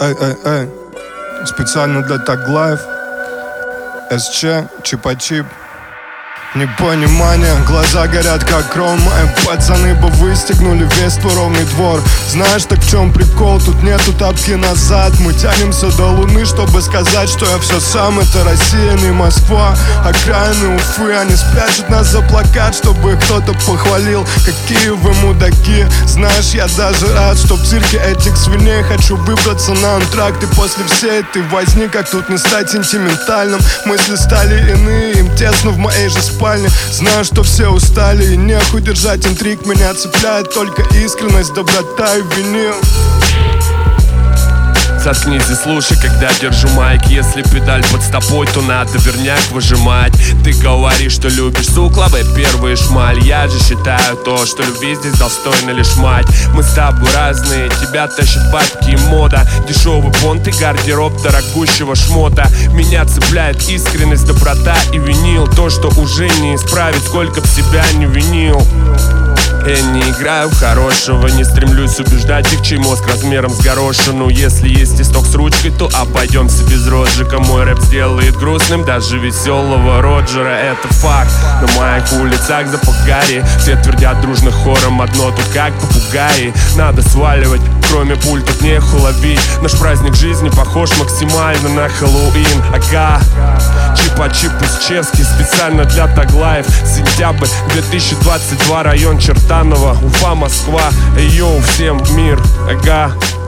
эй. Специально для Таглайв. СЧ, Чипа-чип. Непонимание, глаза горят как ром. Пацаны бы выстегнули весь твой ровный двор. Знаешь, так в чем прикол? Тут нету тапки назад. Мы тянемся до луны, чтобы сказать, что я все сам. Это Россия, не Москва. Окраины Уфы, они спрячут нас за плакат, чтобы кто-то похвалил. Какие вы мудаки. Знаешь, я даже рад, что в цирке этих свиней хочу выбраться на антракт. И после всей этой возни, как тут не стать сентиментальным. Мысли стали иные, им тесно в моей же спальне. Знаю, что все устали и нехуй держать интриг. Меня цепляет только искренность, доброта и винил. Заткнись и слушай, когда держу майк. Если педаль под стопой, то надо верняк выжимать. Ты говоришь, что любишь, сука, первый шмаль. Я же считаю то, что любви здесь достойна лишь мать. Мы с тобой разные, тебя тащат бабки и мода. Дешевый понт и гардероб дорогущего шмота. Меня цепляет искренность, доброта и винил. То, что уже не исправить, сколько б себя не винил. Я не играю в хорошего, не стремлюсь убеждать их, чей мозг размером с горошину. Если есть исток с ручкой, то обойдемся без розжига. Мой рэп сделает грустным даже веселого Роджера. Это факт, на моих улицах запах гари. Все твердят дружно хором одно, тут как попугаи. Надо сваливать, кроме пуль тут неху ловить. Наш праздник жизни похож максимально на Хэллоуин. Ага, Чипа-чип из Чески, специально для Таглайв. Сентябрь 2022, район Чертаново, Уфа, Москва. Йоу, всем мир, ага.